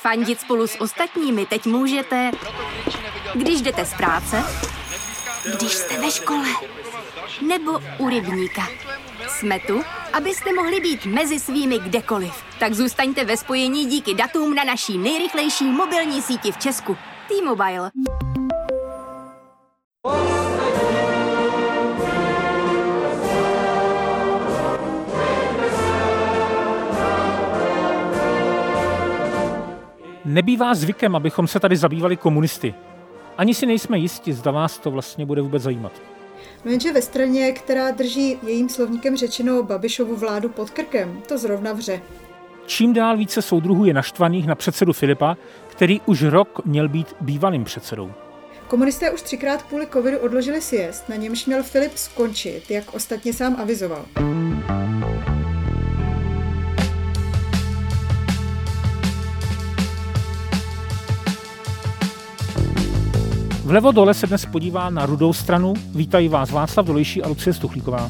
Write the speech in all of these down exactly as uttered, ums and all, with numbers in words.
Fandit spolu s ostatními teď můžete, když jdete z práce, když jste ve škole, nebo u rybníka. Jsme tu, abyste mohli být mezi svými kdekoliv. Tak zůstaňte ve spojení díky datům na naší nejrychlejší mobilní síti v Česku. T-Mobile. Nebývá zvykem, abychom se tady zabývali komunisty. Ani si nejsme jisti, zda vás to vlastně bude vůbec zajímat. No jenže ve straně, která drží jejím slovníkem řečeno Babišovu vládu pod krkem, to zrovna vře. Čím dál více soudruhů je naštvaných na předsedu Filipa, který už rok měl být bývalým předsedou. Komunisté už třikrát kvůli covidu odložili sjezd, na němž měl Filip skončit, jak ostatně sám avizoval. Vlevo dole se dnes podívá na Rudou stranu. Vítají vás Václav Dolejší a Lucie Stuchlíková.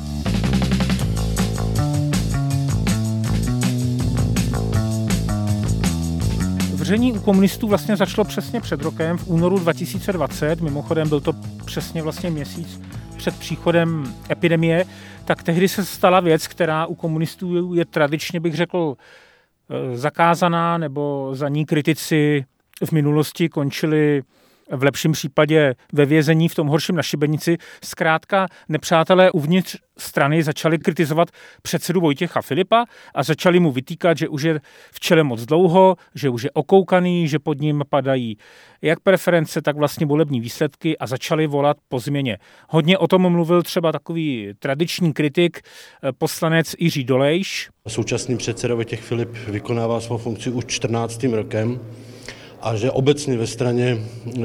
Vření u komunistů vlastně začalo přesně před rokem, v únoru dva tisíce dvacet. Mimochodem byl to přesně vlastně měsíc před příchodem epidemie. Tak tehdy se stala věc, která u komunistů je tradičně, bych řekl, zakázaná, nebo za ní kritici v minulosti končili v lepším případě ve vězení, v tom horším na šibenici. Zkrátka nepřátelé uvnitř strany začali kritizovat předsedu Vojtěcha Filipa a začali mu vytýkat, že už je v čele moc dlouho, že už je okoukaný, že pod ním padají jak preference, tak vlastně volební výsledky a začali volat po změně. Hodně o tom mluvil třeba takový tradiční kritik, poslanec Jiří Dolejš. Současný předseda Vojtěch Filip vykonává svou funkci už čtrnáctým rokem. A že obecně ve straně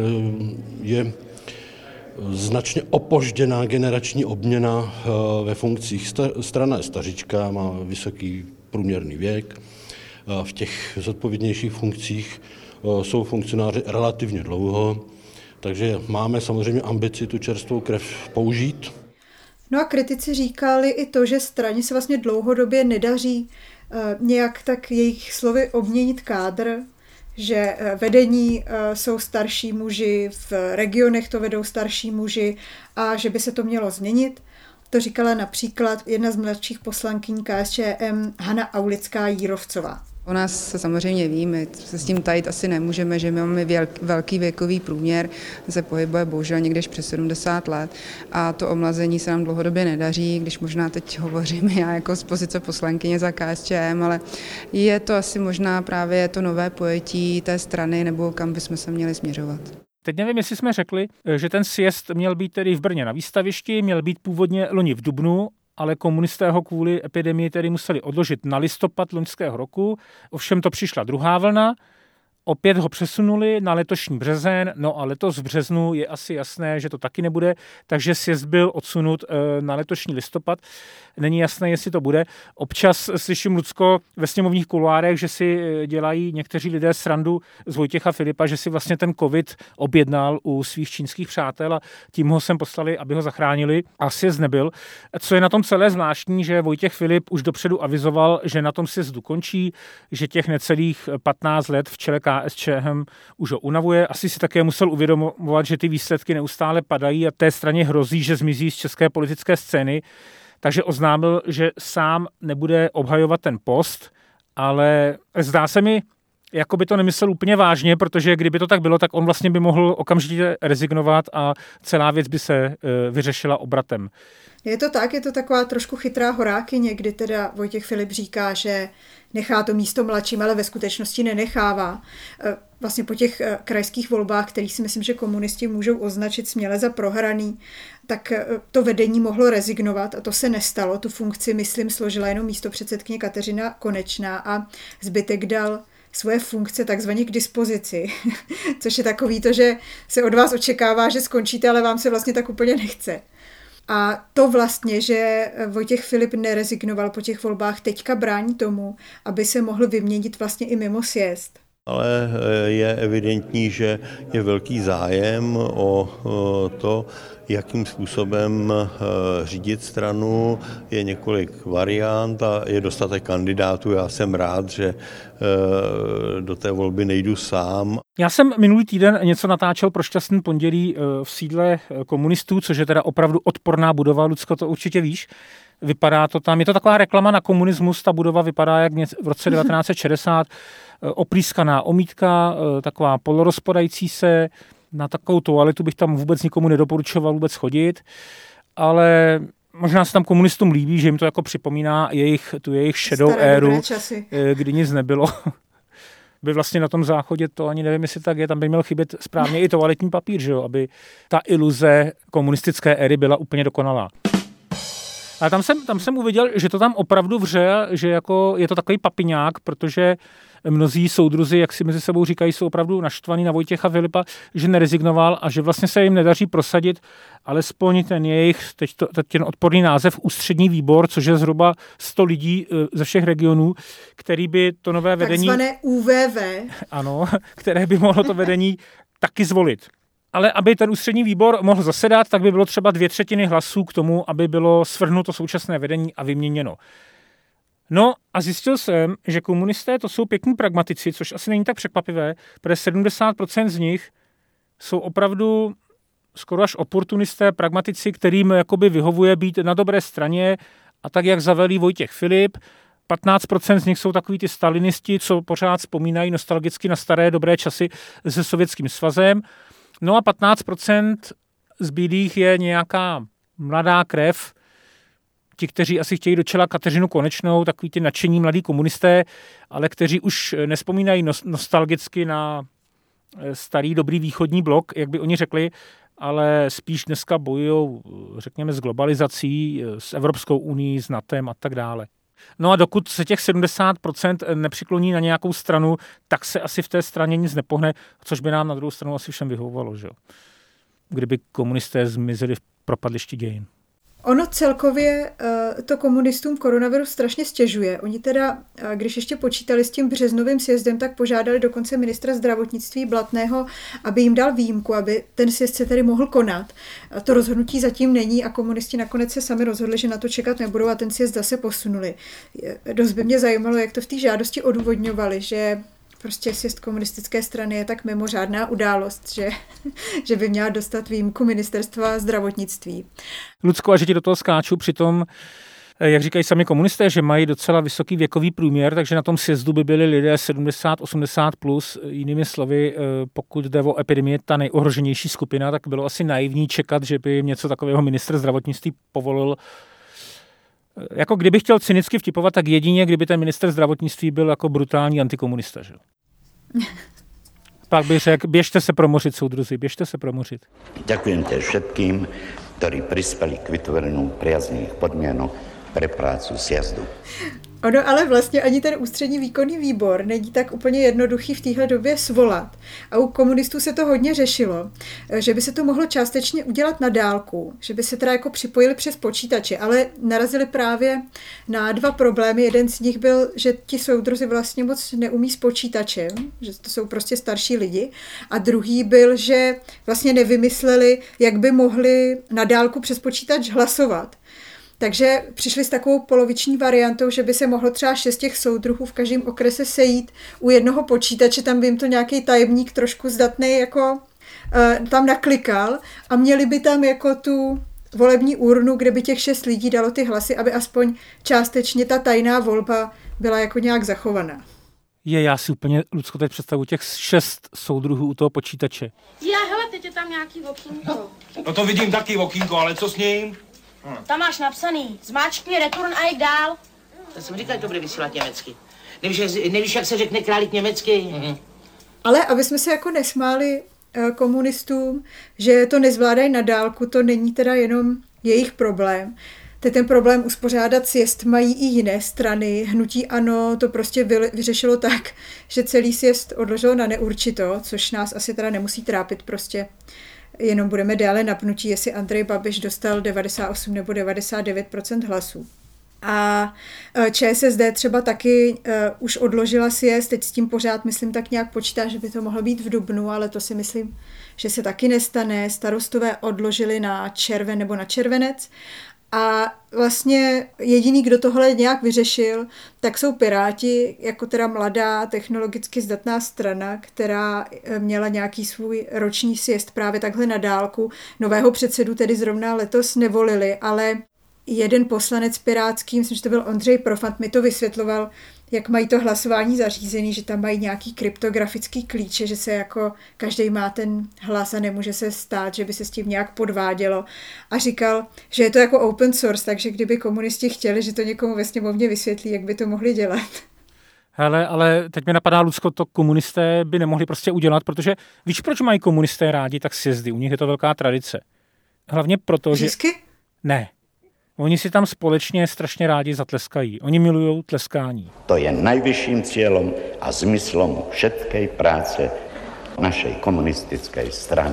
je značně opožděná generační obměna ve funkcích. Strana je stařička, má vysoký průměrný věk. V těch zodpovědnějších funkcích jsou funkcionáři relativně dlouho, takže máme samozřejmě ambici tu čerstvou krev použít. No a kritici říkali i to, že straně se vlastně dlouhodobě nedaří nějak tak jejich slovy obměnit kádr, že vedení jsou starší muži, v regionech to vedou starší muži a že by se to mělo změnit. To říkala například jedna z mladších poslankyň K S Č M Hana Aulická-Jírovcová. O nás se samozřejmě ví, my se s tím tajit asi nemůžeme, že my máme velký věkový průměr, se pohybuje bohužel někde přes sedmdesát let a to omlazení se nám dlouhodobě nedaří, když možná teď hovořím já jako z pozice poslankyně za K S Č M, ale je to asi možná právě to nové pojetí té strany, nebo kam bychom se měli směřovat. Teď nevím, jestli jsme řekli, že ten sjezd měl být tedy v Brně na výstavišti, měl být původně loni v dubnu, ale komunisté ho kvůli epidemii tedy museli odložit na listopad loňského roku. Ovšem to přišla druhá vlna, opět ho přesunuli na letošní březen, no a letos v březnu je asi jasné, že to taky nebude, takže sjezd byl odsunut na letošní listopad. Není jasné, jestli to bude. Občas slyším, Lucko, ve sněmovních kuloárech, že si dělají někteří lidé srandu z Vojtěcha Filipa, že si vlastně ten covid objednal u svých čínských přátel a tím ho sem poslali, aby ho zachránili. A sjezd nebyl. Co je na tom celé zvláštní, že Vojtěch Filip už dopředu avizoval, že na tom sjezdu končí, že těch necelých patnáct let v čele K S Č M už ho unavuje. Asi si také musel uvědomovat, že ty výsledky neustále padají a té straně hrozí, že zmizí z české politické scény. Takže oznámil, že sám nebude obhajovat ten post, ale zdá se mi, jako by to nemyslel úplně vážně, protože kdyby to tak bylo, tak on vlastně by mohl okamžitě rezignovat a celá věc by se vyřešila obratem. Je to tak, je to taková trošku chytrá horákyně, kdy teda Vojtěch Filip říká, že nechá to místo mladším, ale ve skutečnosti nenechává. Vlastně po těch krajských volbách, kterých si myslím, že komunisti můžou označit směle za prohraný, tak to vedení mohlo rezignovat a to se nestalo. Tu funkci, myslím, složila jenom místopředsedkyně Kateřina Konečná a zbytek dal svoje funkce takzvaně k dispozici, což je takový to, že se od vás očekává, že skončíte, ale vám se vlastně tak úplně nechce. A to vlastně, že Vojtěch Filip nerezignoval po těch volbách, teďka brání tomu, aby se mohl vyměnit vlastně i mimo sjezd. Ale je evidentní, že je velký zájem o to, jakým způsobem řídit stranu. Je několik variant a je dostatek kandidátů. Já jsem rád, že do té volby nejdu sám. Já jsem minulý týden něco natáčel pro Šťastný pondělí v sídle komunistů, což je teda opravdu odporná budova. Lucko, to určitě víš. Vypadá to tam, je to taková reklama na komunismus, ta budova vypadá jak v roce devatenáct set šedesát, oplískaná omítka, taková polorozpadající se, na takovou toaletu bych tam vůbec nikomu nedoporučoval vůbec chodit, ale možná se tam komunistům líbí, že jim to jako připomíná jejich, tu jejich šedou staré éru, kdy nic nebylo. By vlastně na tom záchodě, to ani nevím, jestli tak je, tam by měl chybět správně i toaletní papír, že jo, aby ta iluze komunistické éry byla úplně dokonalá. Ale tam jsem, tam jsem uviděl, že to tam opravdu vře, že jako je to takový papiňák, protože mnozí soudruzi, jak si mezi sebou říkají, jsou opravdu naštvaní na Vojtěcha Filipa, že nerezignoval a že vlastně se jim nedaří prosadit alespoň ten jejich, teď, to, teď ten odporný název Ústřední výbor, což je zhruba sto lidí ze všech regionů, který by to nové vedení... Takzvané U V V. Ano, které by mohlo to vedení taky zvolit. Ale aby ten ústřední výbor mohl zasedat, tak by bylo třeba dvě třetiny hlasů k tomu, aby bylo svrhnuto současné vedení a vyměněno. No a zjistil jsem, že komunisté to jsou pěkní pragmatici, což asi není tak překvapivé, protože sedmdesát procent z nich jsou opravdu skoro až oportunisté, pragmatici, kterým jakoby vyhovuje být na dobré straně a tak, jak zavelí Vojtěch Filip. patnáct procent z nich jsou takový ty stalinisti, co pořád vzpomínají nostalgicky na staré dobré časy se Sovětským svazem. No a patnáct procent z bílých je nějaká mladá krev, ti, kteří asi chtějí do čela Kateřinu Konečnou, takový ty nadšení mladí komunisté, ale kteří už nespomínají nostalgicky na starý dobrý východní blok, jak by oni řekli, ale spíš dneska bojují, řekněme, s globalizací, s Evropskou unií, s NATEM a tak dále. No a dokud se těch sedmdesát procent nepřikloní na nějakou stranu, tak se asi v té straně nic nepohne, což by nám na druhou stranu asi všem vyhovovalo, že? Kdyby komunisté zmizeli v propadlišti dějin. Ono celkově to komunistům koronaviru strašně stěžuje. Oni teda, když ještě počítali s tím březnovým sjezdem, tak požádali dokonce ministra zdravotnictví Blatného, aby jim dal výjimku, aby ten sjezd se tedy mohl konat. To rozhodnutí zatím není a komunisti nakonec se sami rozhodli, že na to čekat nebudou a ten sjezd zase posunuli. Dost by mě zajímalo, jak to v té žádosti odůvodňovali, že prostě sjezd komunistické strany je tak mimořádná událost, že, že by měla dostat výjimku ministerstva zdravotnictví. Lucko, a že ti do toho skáču, přitom, jak říkají sami komunisté, že mají docela vysoký věkový průměr, takže na tom sjezdu by byli lidé sedmdesát osmdesát plus. Jinými slovy, pokud jde o epidemii, ta nejohroženější skupina, tak bylo asi naivní čekat, že by něco takového ministr zdravotnictví povolil. Jako kdyby chtěl cynicky vtipovat, tak jedině, kdyby ten ministr zdravotnictví byl jako brutální antikomunista. Že? Pak bych řekl, běžte se promořit, soudruzi, běžte se promořit. Ďakujem te všetkým, ktorí prispeli k vytvoreniu priaznivých podmienok pre prácu sjezdu. Ono ale vlastně ani ten ústřední výkonný výbor není tak úplně jednoduchý v téhle době svolat. A u komunistů se to hodně řešilo, že by se to mohlo částečně udělat na dálku, že by se teda jako připojili přes počítače, ale narazili právě na dva problémy. Jeden z nich byl, že ti soudruzi vlastně moc neumí s počítačem, že to jsou prostě starší lidi. A druhý byl, že vlastně nevymysleli, jak by mohli na dálku přes počítač hlasovat. Takže přišli s takovou poloviční variantou, že by se mohlo třeba šest těch soudruhů v každém okrese sejít u jednoho počítače, tam by jim to nějaký tajemník trošku zdatný jako uh, tam naklikal a měli by tam jako tu volební urnu, kde by těch šest lidí dalo ty hlasy, aby aspoň částečně ta tajná volba byla jako nějak zachovaná. Je, já si úplně, Lucko, teď představu těch šest soudruhů u toho počítače. Já, hele, teď je tam nějaký okýnko. No to vidím taky okýnko, ale co s ním? Hm. Tam máš napsaný, zmáčkni return a jít dál. To jsem říkal, že to bude vysílat německy. Nevíš, nevíš, jak se řekne králik německy? Mm-hmm. Ale aby jsme se jako nesmáli uh, komunistům, že to nezvládají na dálku, to není teda jenom jejich problém. Teď ten problém uspořádat sjezd mají i jiné strany. Hnutí ANO to prostě vyřešilo tak, že celý sjezd odložilo na neurčito, což nás asi teda nemusí trápit prostě. Jenom budeme dále napnutí, jestli Andrej Babiš dostal devadesát osm nebo devadesát devět procent hlasů. A ČSSD třeba taky uh, už odložila sjezd, teď s tím pořád, myslím, tak nějak počítá, že by to mohlo být v dubnu, ale to si myslím, že se taky nestane. Starostové odložili na červen nebo na červenec. A vlastně jediný, kdo tohle nějak vyřešil, tak jsou Piráti, jako teda mladá, technologicky zdatná strana, která měla nějaký svůj roční sjezd právě takhle na dálku. Nového předsedu tedy zrovna letos nevolili, ale jeden poslanec pirátský, myslím, že to byl Ondřej Profant, mi to vysvětloval, jak mají to hlasování zařízený, že tam mají nějaký kryptografický klíče, že se jako každý má ten hlas a nemůže se stát, že by se s tím nějak podvádělo. A říkal, že je to jako open source, takže kdyby komunisti chtěli, že to někomu ve sněmovně vysvětlí, jak by to mohli dělat. Hele, ale teď mi napadá, Lucko, to komunisté by nemohli prostě udělat, protože víš, proč mají komunisté rádi tak sjezdy? U nich je to velká tradice. Hlavně proto, že... Zisky? Ne. Oni si tam společně strašně rádi zatleskají. Oni milují tleskání. To je najvyšším cieľom a zmyslom všetkej práce našej komunistickej strany.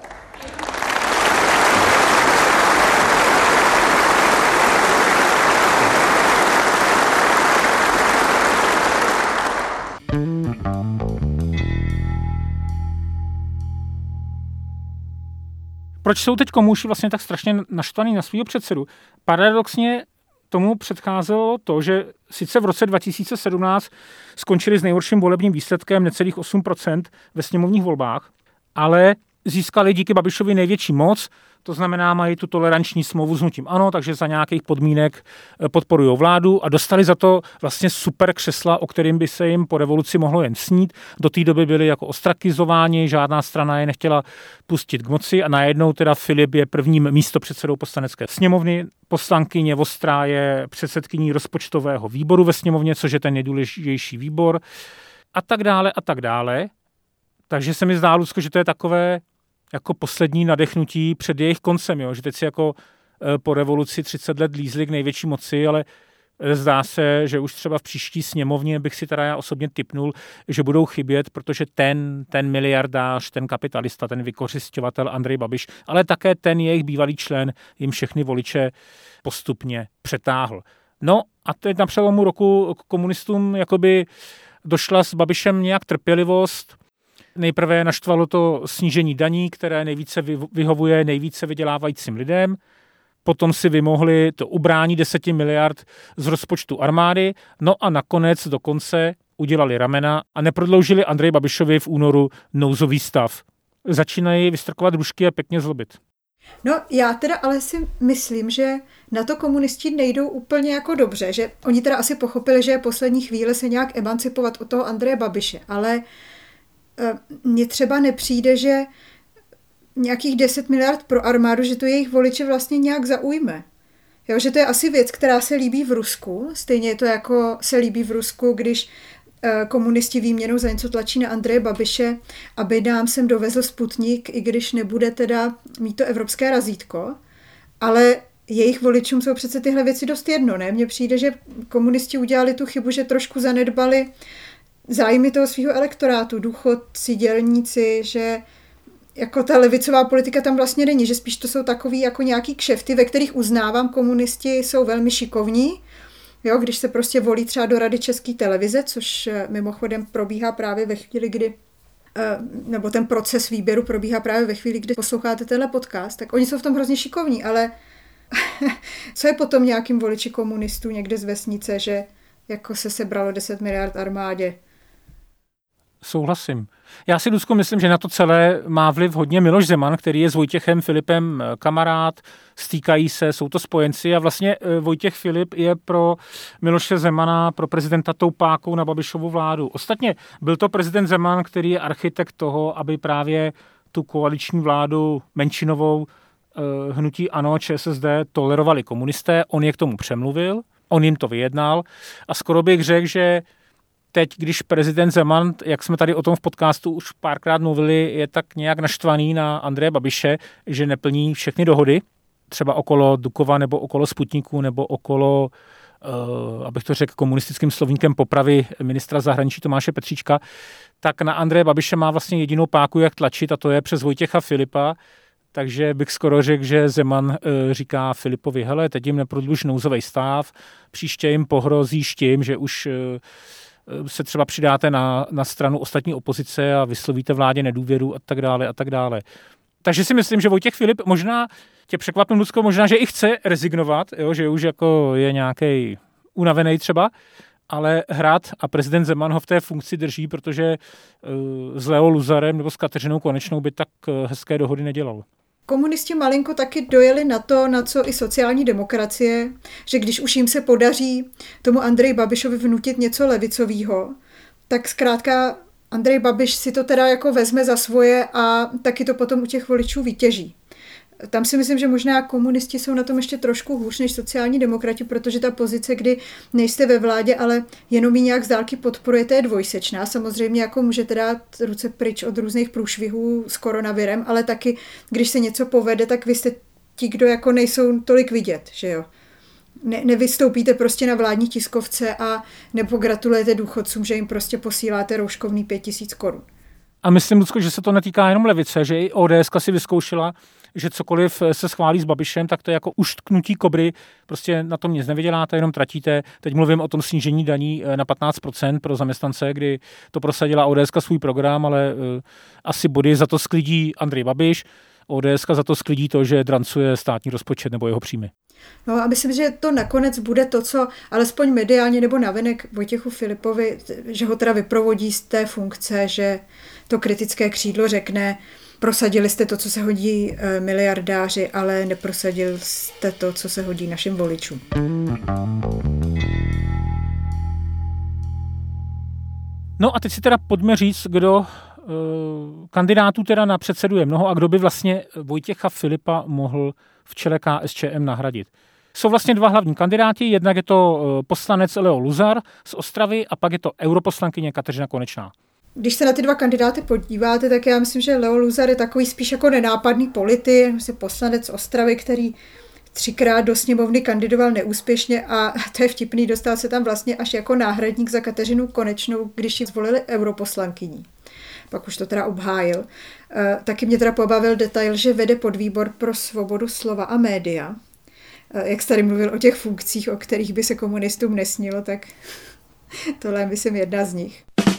Proč jsou teď komouši vlastně tak strašně naštvaný na svýho předsedu? Paradoxně tomu předcházelo to, že sice v roce dva tisíce sedmnáct skončili s nejhorším volebním výsledkem necelých osm procent ve sněmovních volbách, ale získali díky Babišovi největší moc, to znamená, mají tu toleranční smlouvu s hnutím ANO, takže za nějakých podmínek podporují vládu a dostali za to vlastně super křesla, o kterým by se jim po revoluci mohlo jen snít. Do té doby byli jako ostrakizováni, žádná strana je nechtěla pustit k moci a najednou teda Filip je prvním místopředsedou poslanecké sněmovny, poslankyně Vostrá je předsedkyní rozpočtového výboru ve sněmovně, což je ten nejdůležitější výbor a tak dále a tak dále. Takže se mi zdá, Lucko, že to je takové jako poslední nadechnutí před jejich koncem, jo? Že teď si jako po revoluci třicet let lízli k největší moci, ale zdá se, že už třeba v příští sněmovně bych si teda já osobně tipnul, že budou chybět, protože ten, ten miliardář, ten kapitalista, ten vykořisťovatel Andrej Babiš, ale také ten jejich bývalý člen jim všechny voliče postupně přetáhl. No a teď na přelomu roku k komunistům jakoby došla s Babišem nějak trpělivost. Nejprve naštvalo to snížení daní, které nejvíce vyhovuje nejvíce vydělávajícím lidem. Potom si vymohli to ubrání deseti miliard z rozpočtu armády. No a nakonec dokonce udělali ramena a neprodloužili Andreji Babišovi v únoru nouzový stav. Začínají vystrkovat rušky a pěkně zlobit. No já teda ale si myslím, že na to komunisti nejdou úplně jako dobře, že oni teda asi pochopili, že je poslední chvíle se nějak emancipovat od toho Andreje Babiše, ale mně třeba nepřijde, že nějakých deset miliard pro armádu, že to jejich voliče vlastně nějak zaujme. Jo, že to je asi věc, která se líbí v Rusku. Stejně je to jako se líbí v Rusku, když komunisti výměnou za něco tlačí na Andreje Babiše, aby nám sem dovezl Sputnik, i když nebude teda mít to evropské razítko. Ale jejich voličům jsou přece tyhle věci dost jedno, ne? Mně přijde, že komunisti udělali tu chybu, že trošku zanedbali zájmy toho svého elektorátu, důchodci, dělníci, že jako ta levicová politika tam vlastně není, že spíš to jsou takový jako nějaký kšefty, ve kterých uznávám, komunisti jsou velmi šikovní, jo, když se prostě volí třeba do Rady České televize, což mimochodem probíhá právě ve chvíli, kdy nebo ten proces výběru probíhá právě ve chvíli, kdy posloucháte tenhle podcast, tak oni jsou v tom hrozně šikovní, ale co je potom nějakým voliči komunistů někde z vesnice, že jako se sebralo deset miliard armádě? Souhlasím. Já si, Lucko, myslím, že na to celé má vliv hodně Miloš Zeman, který je s Vojtěchem Filipem kamarád, stýkají se, jsou to spojenci a vlastně Vojtěch Filip je pro Miloše Zemana, pro prezidenta tou pákou na Babišovu vládu. Ostatně byl to prezident Zeman, který je architekt toho, aby právě tu koaliční vládu menšinovou hnutí ANO, ČSSD tolerovali komunisté, on je k tomu přemluvil, on jim to vyjednal a skoro bych řekl, že teď, když prezident Zeman, jak jsme tady o tom v podcastu už párkrát mluvili, je tak nějak naštvaný na Andreje Babiše, že neplní všechny dohody, třeba okolo Dukova nebo okolo Sputniku nebo okolo, uh, abych to řekl komunistickým slovníkem, popravy ministra zahraničí Tomáše Petříčka, tak na Andreje Babiše má vlastně jedinou páku, jak tlačit, a to je přes Vojtěcha Filipa. takže bych skoro řekl, že Zeman e, říká Filipovi, hele, teď jim neprodluž nouzový stav, příště jim pohrozíš tím, že už e, se třeba přidáte na, na stranu ostatní opozice a vyslovíte vládě nedůvěru a tak dále a tak dále. Takže si myslím, že Vojtěch Filip možná tě překvapím, Lucko, možná, že i chce rezignovat, jo, že už jako je nějaký unavený třeba, ale hrát a prezident Zeman ho v té funkci drží, protože uh, s Leo Luzarem nebo s Kateřinou Konečnou by tak uh, hezké dohody nedělal. Komunisti malinko taky dojeli na to, na co i sociální demokracie, že když už jim se podaří tomu Andreji Babišovi vnutit něco levicového, tak zkrátka Andrej Babiš si to teda jako vezme za svoje a taky to potom u těch voličů vytěží. Tam si myslím, že možná komunisti jsou na tom ještě trošku hůř než sociální demokrati, protože ta pozice, kdy nejste ve vládě, ale jenom ji nějak z dálky podporujete, je dvojsečná. Samozřejmě jako můžete dát ruce pryč od různých průšvihů s koronavirem, ale taky, když se něco povede, tak vy jste ti, kdo jako nejsou tolik vidět, že jo. Ne, nevystoupíte prostě na vládní tiskovce a nepogratulujete důchodcům, že jim prostě posíláte rouškovný pět tisíc korun. A myslím, Lucko, že se to netýká jenom levice, že i O D S ka si vyzkoušela, že cokoliv se schválí s Babišem, tak to je jako uštknutí kobry, prostě na tom nic nevyděláte, jenom tratíte. Teď mluvím o tom snížení daní na patnáct procent pro zaměstnance, kdy to prosadila O D S ka svůj program, ale uh, asi body za to sklidí Andrej Babiš, O D S ka za to sklidí to, že drancuje státní rozpočet nebo jeho příjmy. No a myslím, že to nakonec bude to, co alespoň mediálně nebo navenek Vojtěchu Filipovi, že ho teda vyprovodí z té funkce, že to kritické křídlo řekne, prosadili jste to, co se hodí miliardáři, ale neprosadil jste to, co se hodí našim voličům. No a teď si teda pojďme říct, kdo kandidátů teda na předsedu je mnoho a kdo by vlastně Vojtěcha Filipa mohl v čele K S Č M nahradit. Jsou vlastně dva hlavní kandidáti, jednak je to poslanec Leo Luzar z Ostravy a pak je to europoslankyně Kateřina Konečná. Když se na ty dva kandidáty podíváte, tak já myslím, že Leo Luzar je takový spíš jako nenápadný politik, poslanec z Ostravy, který třikrát do sněmovny kandidoval neúspěšně a to je vtipný, dostal se tam vlastně až jako náhradník za Kateřinu Konečnou, když ji zvolili europoslankyní. Pak už to teda obhájil. E, taky mě teda pobavil detail, že vede podvýbor pro svobodu slova a média. E, jak jsi tady mluvil o těch funkcích, o kterých by se komunistům nesnilo, tak tohle je, myslím, jedna z nich.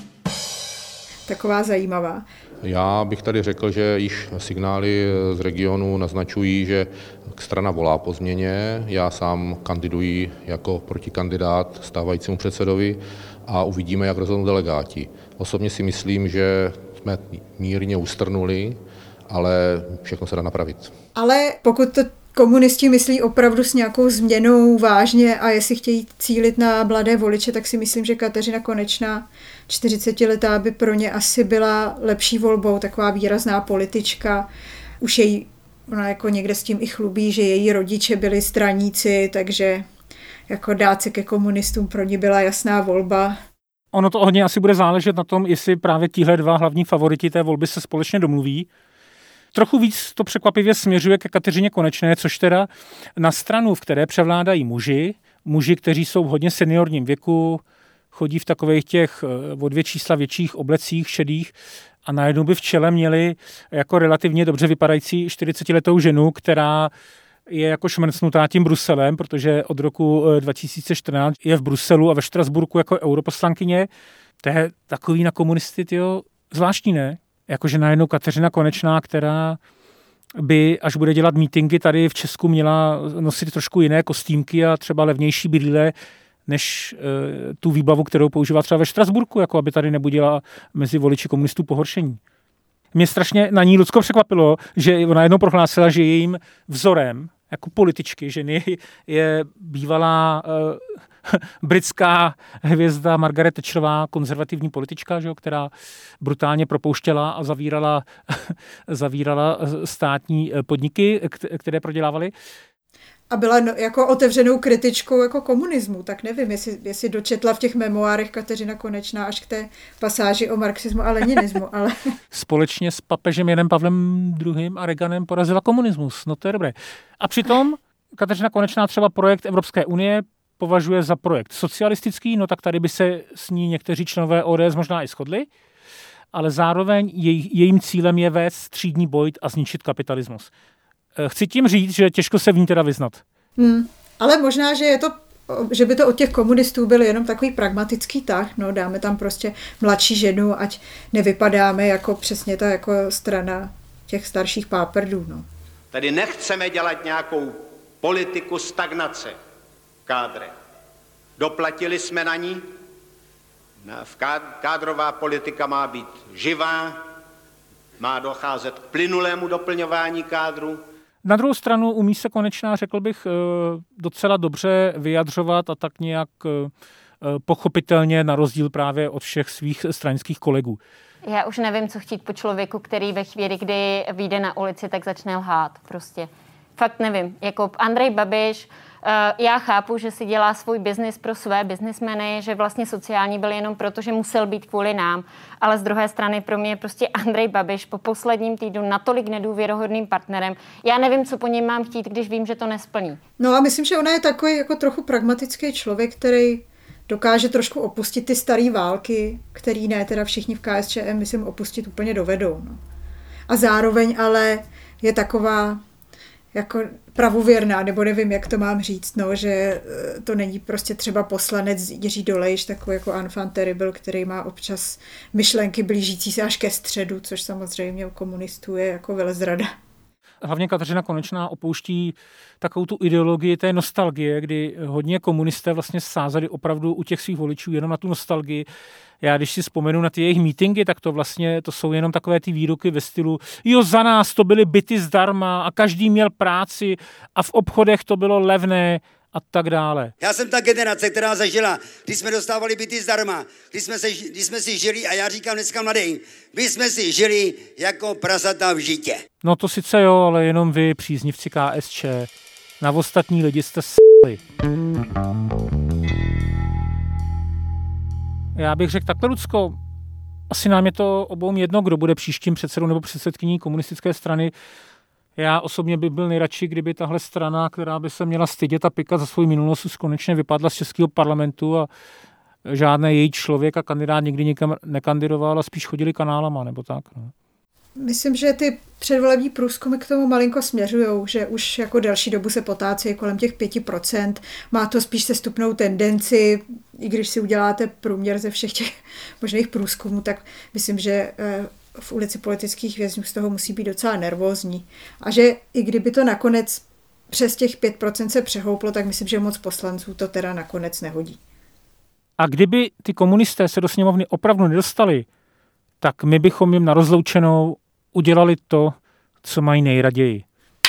Taková zajímavá. Já bych tady řekl, že již signály z regionu naznačují, že strana volá po změně. Já sám kandiduji jako protikandidát stávajícímu předsedovi a uvidíme, jak rozhodnou delegáti. Osobně si myslím, že jsme mírně ustrnuli, ale všechno se dá napravit. Ale pokud to komunisti myslí opravdu s nějakou změnou vážně a jestli chtějí cílit na mladé voliče, tak si myslím, že Kateřina Konečná, čtyřicetiletá, by pro ně asi byla lepší volbou, taková výrazná politička. Už její, ona jako někde s tím i chlubí, že její rodiče byli straníci, takže jako dát se ke komunistům pro ní byla jasná volba. Ono to hodně asi bude záležet na tom, jestli právě tihle dva hlavní favoriti té volby se společně domluví. Trochu víc to překvapivě směřuje ke Kateřině Konečné, což teda na stranu, v které převládají muži, muži, kteří jsou v hodně seniorním věku, chodí v takových těch o dvě čísla větších oblecích šedých a najednou by v čele měli jako relativně dobře vypadající čtyřicetiletou ženu, která je jako šmrcnutá tím Bruselem, protože od roku dva tisíce čtrnáct je v Bruselu a ve Štrasburku jako europoslankyně. To je takový na komunisty, tyjo, zvláštní, ne? Jakože najednou Kateřina Konečná, která by, až bude dělat mítinky tady v Česku, měla nosit trošku jiné kostýmky a třeba levnější brýle, než e, tu výbavu, kterou používá třeba ve Štrasburku, jako aby tady nebudila mezi voliči komunistů pohoršení. Mě strašně na ní Lucko překvapilo, že ona jednou prohlásila, že jejím vzorem jako političky ženy je bývalá e, britská hvězda Margaret Thatcherová, konzervativní politička, že jo, která brutálně propouštěla a zavírala, zavírala státní podniky, které prodělávaly. A byla no, jako otevřenou kritičkou jako komunismu, tak nevím, jestli, jestli dočetla v těch memoárech Kateřina Konečná až k té pasáži o marxismu a leninismu. Ale... Společně s papežem Janem Pavlem druhým a Reaganem porazila komunismus. No to je dobré. A přitom Kateřina Konečná třeba projekt Evropské unie považuje za projekt socialistický, no tak tady by se s ní někteří členové O D S možná i shodli. ale zároveň jej, jejím cílem je vést střídní boj a zničit kapitalismus. Chci tím říct, že těžko se v ní teda vyznat. Hmm, ale možná, že je to že by to od těch komunistů byl jenom takový pragmatický tah, no dáme tam prostě mladší ženu, ať nevypadáme jako přesně ta jako strana těch starších páprdů, no. Tady nechceme dělat nějakou politiku stagnace kádre. Doplatili jsme na ní, kádrová politika má být živá, má docházet k plynulému doplňování kádru. Na druhou stranu umí se Konečná, řekl bych, docela dobře vyjadřovat a tak nějak pochopitelně na rozdíl právě od všech svých stranických kolegů. Já už nevím, co chtít po člověku, který ve chvíli, kdy vyjde na ulici, tak začne lhát prostě. Fakt nevím. Jako Andrej Babiš, já chápu, že si dělá svůj biznis pro své biznismeny, že vlastně sociální byl jenom proto, že musel být kvůli nám, ale z druhé strany pro mě je prostě Andrej Babiš po posledním týdnu natolik nedůvěrohodným partnerem. Já nevím, co po něm mám chtít, když vím, že to nesplní. No a myslím, že ona je takový jako trochu pragmatický člověk, který dokáže trošku opustit ty staré války, který ne teda všichni v K S Č M, myslím, opustit úplně dovedou. No. A zároveň ale je taková jako pravověrná, nebo nevím, jak to mám říct, no, že to není prostě třeba poslanec Jiří Dolejš, takový jako enfant terrible, který má občas myšlenky blížící se až ke středu, což samozřejmě u komunistů je jako velezrada. Hlavně Kateřina Konečná opouští takovou tu ideologii té nostalgie, kdy hodně komunisté vlastně sázeli opravdu u těch svých voličů jenom na tu nostalgii. Já když si vzpomenu na ty jejich mítingy, tak to vlastně to jsou jenom takové ty výroky ve stylu jo, za nás to byly byty zdarma a každý měl práci a v obchodech to bylo levné a tak dále. Já jsem ta generace, která zažila, když jsme dostávali byty zdarma, když jsme, se, když jsme si žili, a já říkám dneska mladým, my jsme si žili jako prasata v žitě. No to sice jo, ale jenom vy, příznivci K S Č. Na ostatní lidi jste s***li. Já bych řekl takhle, Lucko, asi nám je to obou jedno, kdo bude příštím předsedou nebo předsedkyní komunistické strany. Já osobně bych byl nejradši, kdyby tahle strana, která by se měla stydět a pikat za svou minulost, už konečně vypadla z českého parlamentu a žádný její člověk a kandidát nikdy nikam nekandidoval a spíš chodili kanálama, nebo tak. No. Myslím, že ty předvolební průzkumy k tomu malinko směřujou, že už jako delší dobu se potácí kolem těch pěti procent. Má to spíš sestupnou tendenci, i když si uděláte průměr ze všech těch možných průzkumů, tak myslím, že v ulici politických vězňů z toho musí být docela nervózní. A že i kdyby to nakonec přes těch pět procent se přehouplo, tak myslím, že moc poslanců to teda nakonec nehodí. A kdyby ty komunisté se do sněmovny opravdu nedostali, tak my bychom jim na rozloučenou udělali to, co mají nejraději.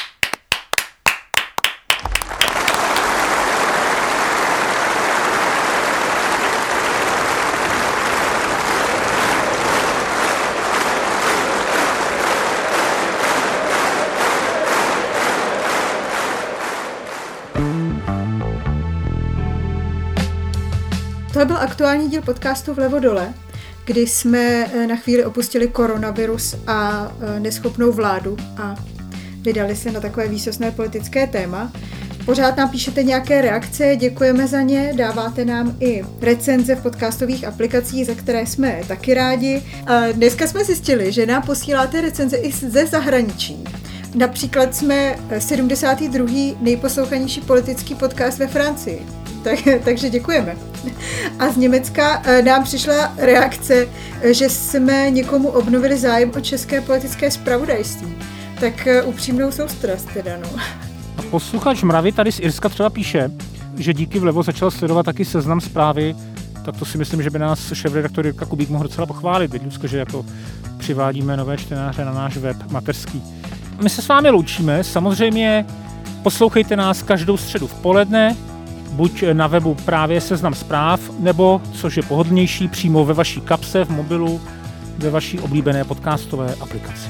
To byl aktuální díl podcastu Vlevo dole, kdy jsme na chvíli opustili koronavirus a neschopnou vládu a vydali se na takové výsostné politické téma. Pořád nám píšete nějaké reakce, děkujeme za ně, dáváte nám i recenze v podcastových aplikacích, za které jsme taky rádi. A dneska jsme zjistili, že nám posíláte recenze i ze zahraničí. Například jsme sedmdesátý druhý nejposlouchanější politický podcast ve Francii. Tak, takže děkujeme. A z Německa nám přišla reakce, že jsme někomu obnovili zájem o české politické zpravodajství. Tak upřímnou soustrast teda, no. Posluchač Mravy tady z Irska třeba píše, že díky Vlevo začal sledovat taky Seznam Zprávy, tak to si myslím, že by nás šéfredaktor Jirka Kubík mohl docela pochválit, Lidlusko, že jako přivádíme nové čtenáře na náš web mateřský. My se s vámi loučíme, samozřejmě poslouchejte nás každou středu v poledne, buď na webu právě Seznam Zpráv, nebo, což je pohodlnější, přímo ve vaší kapse, v mobilu, ve vaší oblíbené podcastové aplikaci.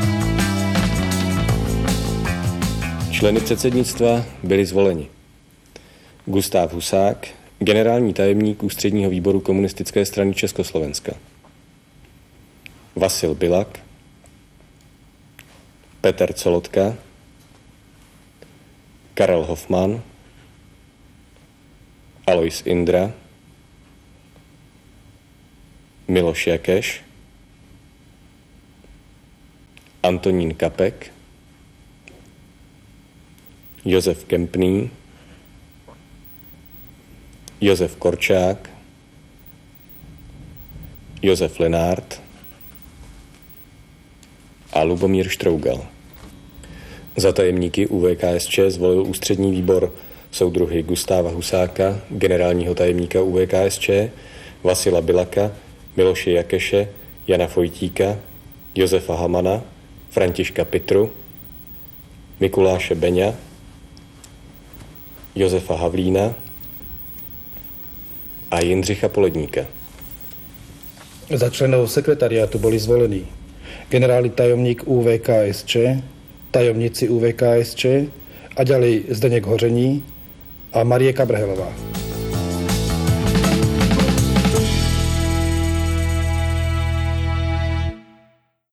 Členy předsednictva byli zvoleni Gustáv Husák, generální tajemník Ústředního výboru Komunistické strany Československa, Vasil Bilak, Petr Colotka, Karel Hofmann, Alois Indra, Miloš Jakeš, Antonín Kapek, Josef Kempný, Josef Korčák, Josef Lenárt a Lubomír Štrougal. Za tajemníky U V K S Č zvolil ústřední výbor soudruhy Gustáva Husáka, generálního tajemníka U V K S Č, Vasila Bilaka, Miloše Jakeše, Jana Fojtíka, Josefa Hamana, Františka Pitru, Mikuláše Beňa, Josefa Havlína a Jindřicha Poledníka. Za členov sekretariátu boli zvolení generálny tajomník U V K S Č, tajomníci U V K S Č a ďalej Zdeněk Hoření a Marie Kabrhelová.